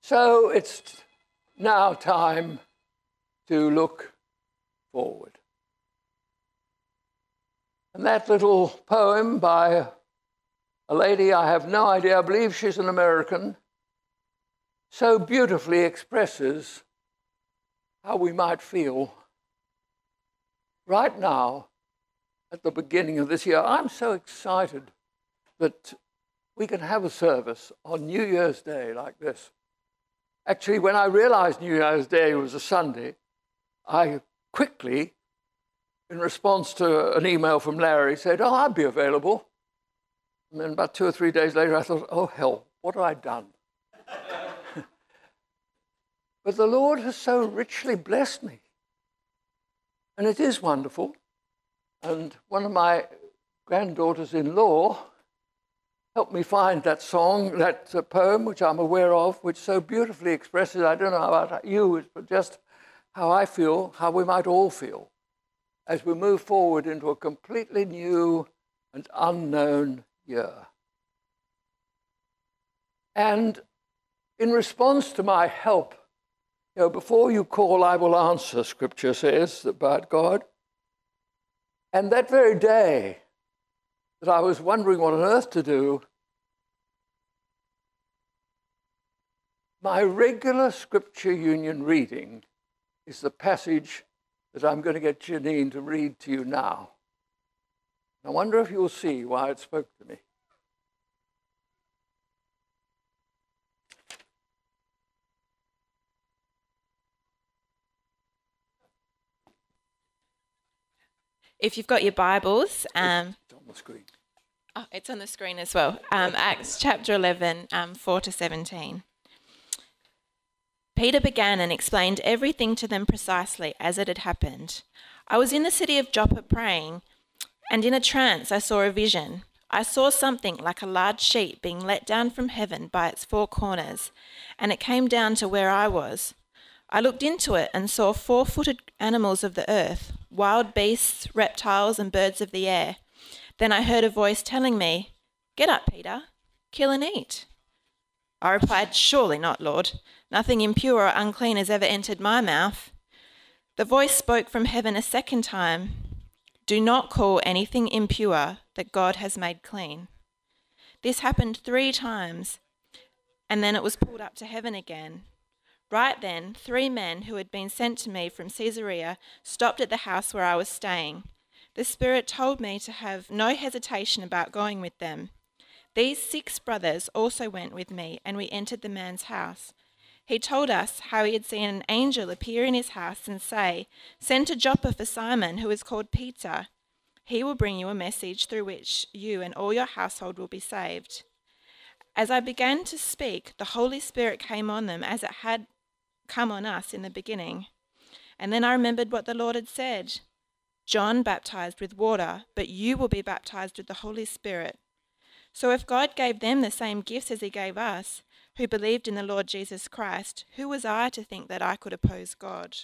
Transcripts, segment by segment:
So it's now time to look forward. And that little poem by a lady, I have no idea, I believe she's an American, so beautifully expresses how we might feel right now at the beginning of this year. I'm so excited that we can have a service on New Year's Day like this. Actually, when I realized New Year's Day was a Sunday, I quickly, in response to an email from Larry, said, oh, I'd be available. And then about 2 or 3 days later, I thought, oh, hell, what have I done? But the Lord has so richly blessed me. And it is wonderful. And one of my granddaughters-in-law helped me find that song, that poem, which I'm aware of, which so beautifully expresses, I don't know about you, but just how I feel, how we might all feel, as we move forward into a completely new and unknown year. And in response to my help, before you call, I will answer, Scripture says about God. And that very day that I was wondering what on earth to do, my regular Scripture Union reading is the passage that I'm going to get Janine to read to you now. I wonder if you'll see why it spoke to me. If you've got your Bibles, It's on the screen. Oh, it's on the screen as well. Acts chapter 11, 4 to 17. Peter began and explained everything to them precisely as it had happened. I was in the city of Joppa praying, and in a trance I saw a vision. I saw something like a large sheet being let down from heaven by its four corners, and it came down to where I was. I looked into it and saw 4-footed animals of the earth, wild beasts, reptiles, and birds of the air. Then I heard a voice telling me, "Get up, Peter, kill and eat." I replied, "Surely not, Lord. Nothing impure or unclean has ever entered my mouth." The voice spoke from heaven a second time, "Do not call anything impure that God has made clean." This happened 3 times, and then it was pulled up to heaven again. Right then, 3 men who had been sent to me from Caesarea stopped at the house where I was staying. The Spirit told me to have no hesitation about going with them. These 6 brothers also went with me, and we entered the man's house. He told us how he had seen an angel appear in his house and say, "Send to Joppa for Simon, who is called Peter. He will bring you a message through which you and all your household will be saved." As I began to speak, the Holy Spirit came on them as it had come on us in the beginning. And then I remembered what the Lord had said. John baptized with water, but you will be baptized with the Holy Spirit. So if God gave them the same gifts as he gave us, who believed in the Lord Jesus Christ, who was I to think that I could oppose God?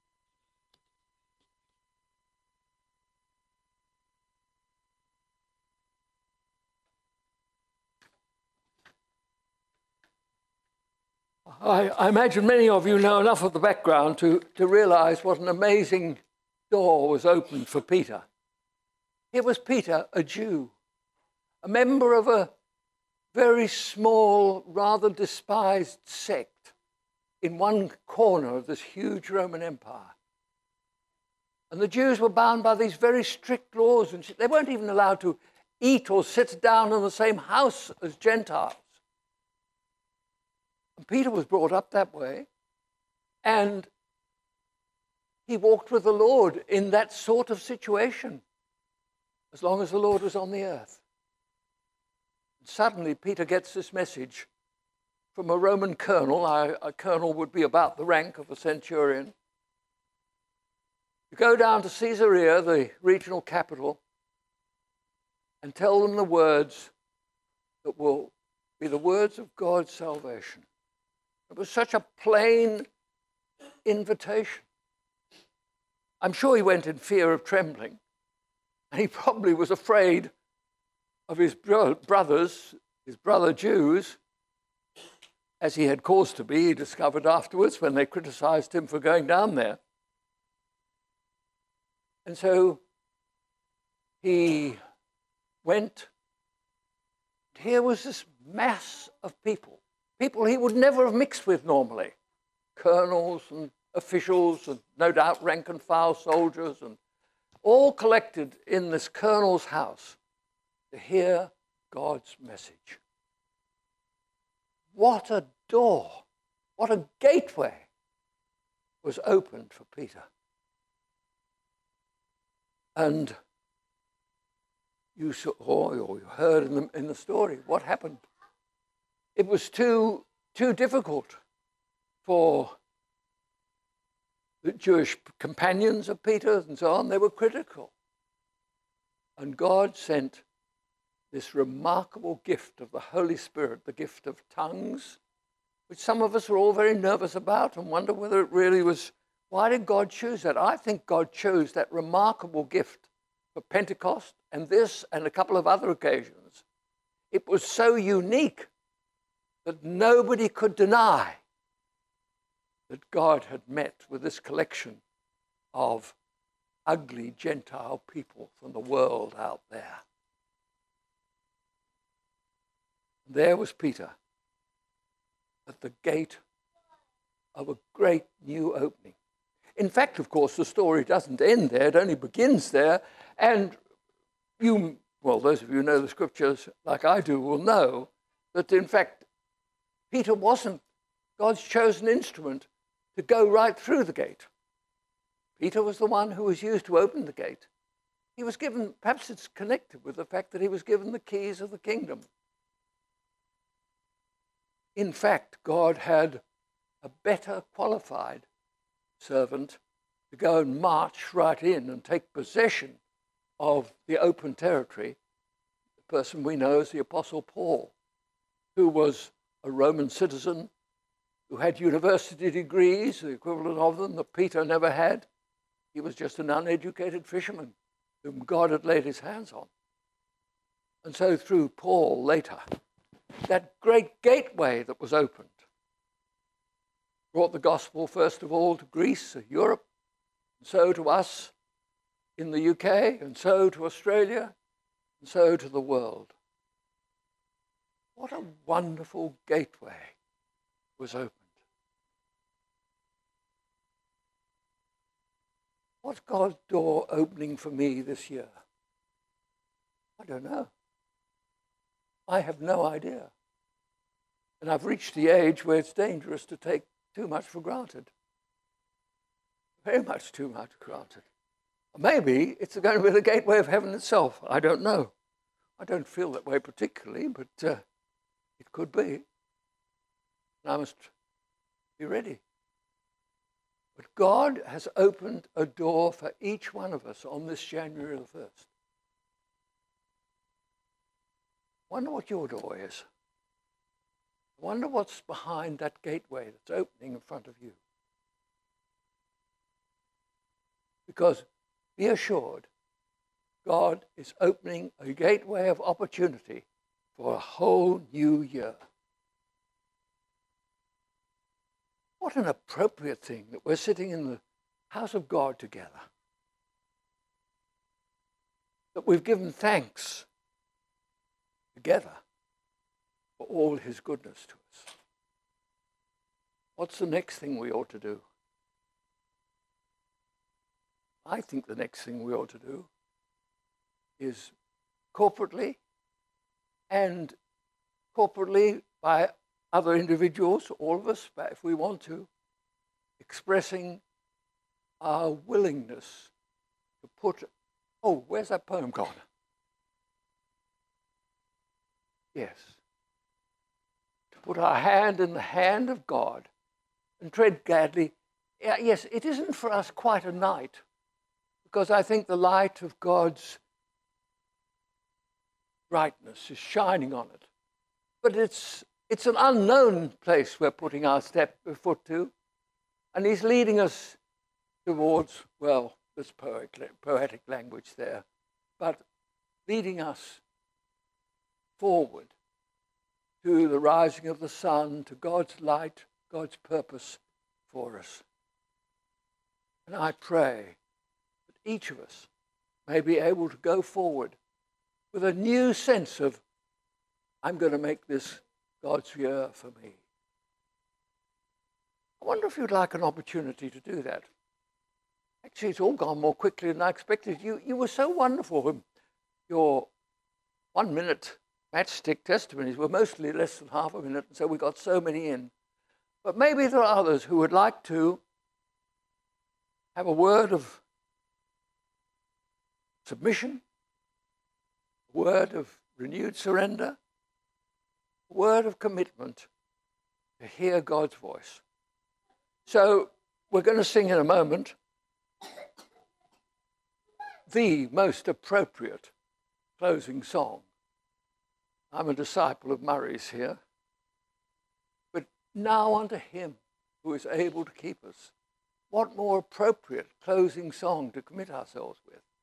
I imagine many of you know enough of the background to realize what an amazing door was opened for Peter. It was Peter, a Jew, a member of a very small, rather despised sect in one corner of this huge Roman Empire. And the Jews were bound by these very strict laws, and they weren't even allowed to eat or sit down in the same house as Gentiles. And Peter was brought up that way, and he walked with the Lord in that sort of situation, as long as the Lord was on the earth. And suddenly, Peter gets this message from a Roman colonel. A colonel would be about the rank of a centurion. You go down to Caesarea, the regional capital, and tell them the words that will be the words of God's salvation. It was such a plain invitation. I'm sure he went in fear of trembling, and he probably was afraid of his brothers, his brother Jews, as he had cause to be, he discovered afterwards when they criticized him for going down there. And so he went. Here was this mass of people he would never have mixed with normally, colonels and officials and no doubt rank and file soldiers, and all collected in this colonel's house to hear God's message. What a door, what a gateway was opened for Peter. And you saw, or you heard in the story what happened. It was too difficult for the Jewish companions of Peter and so on. They were critical. And God sent this remarkable gift of the Holy Spirit, the gift of tongues, which some of us are all very nervous about and wonder whether it really was. Why did God choose that? I think God chose that remarkable gift for Pentecost and this and a couple of other occasions. It was so unique that nobody could deny that God had met with this collection of ugly Gentile people from the world out there. There was Peter at the gate of a great new opening. In fact, of course, the story doesn't end there. It only begins there. And those of you who know the scriptures like I do will know that, in fact, Peter wasn't God's chosen instrument to go right through the gate. Peter was the one who was used to open the gate. He was given, perhaps it's connected with the fact that he was given the keys of the kingdom. In fact, God had a better qualified servant to go and march right in and take possession of the open territory. The person we know is the Apostle Paul, who was a Roman citizen, who had university degrees, the equivalent of them that Peter never had. He was just an uneducated fisherman whom God had laid his hands on. And so through Paul later, that great gateway that was opened brought the gospel first of all to Greece, Europe, and so to us in the UK, and so to Australia, and so to the world. What a wonderful gateway was opened. What's God's door opening for me this year? I don't know. I have no idea. And I've reached the age where it's dangerous to take too much for granted. Very much too much for granted. Maybe it's going to be the gateway of heaven itself. I don't know. I don't feel that way particularly, but it could be. And I must be ready. But God has opened a door for each one of us on this January the 1st. Wonder what your door is. Wonder what's behind that gateway that's opening in front of you. Because be assured, God is opening a gateway of opportunity for a whole new year. What an appropriate thing that we're sitting in the house of God together. That we've given thanks together for all his goodness to us. What's the next thing we ought to do? I think the next thing we ought to do is corporately and corporately by other individuals, all of us, if we want to, expressing our willingness to put, where's that poem gone? Yes. To put our hand in the hand of God and tread gladly. Yes, it isn't for us quite a night, because I think the light of God's brightness is shining on it. But it's an unknown place we're putting our foot to, and he's leading us towards, there's poetic language there, but leading us forward to the rising of the sun, to God's light, God's purpose for us. And I pray that each of us may be able to go forward with a new sense of, I'm going to make this God's year for me. I wonder if you'd like an opportunity to do that. Actually, it's all gone more quickly than I expected. You were so wonderful. Your 1 minute matchstick testimonies were mostly less than half a minute, and so we got so many in. But maybe there are others who would like to have a word of submission, a word of renewed surrender, a word of commitment to hear God's voice. So we're going to sing in a moment the most appropriate closing song. I'm a disciple of Murray's here. But now unto him who is able to keep us. What more appropriate closing song to commit ourselves with?